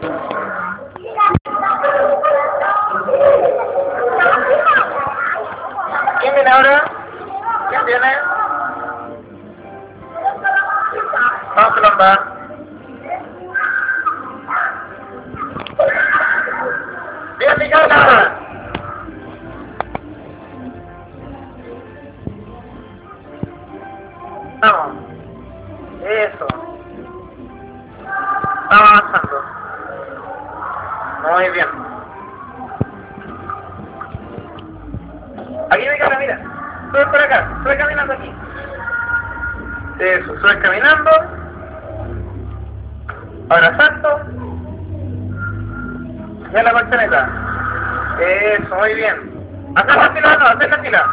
¿Quién viene ahora? ¿Quién viene? Vamos a lombar. ¡Bien, mi cara! Vamos. Eso. Vamos avanzando. Muy bien. Aquí mi cara, mira. Sube por acá. Sube caminando aquí. Eso. Sube caminando. Ahora salto. Ya la colchoneta. Eso, muy bien. Hacer la fila, no, hacer la fila.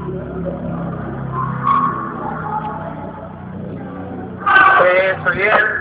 Eso, bien.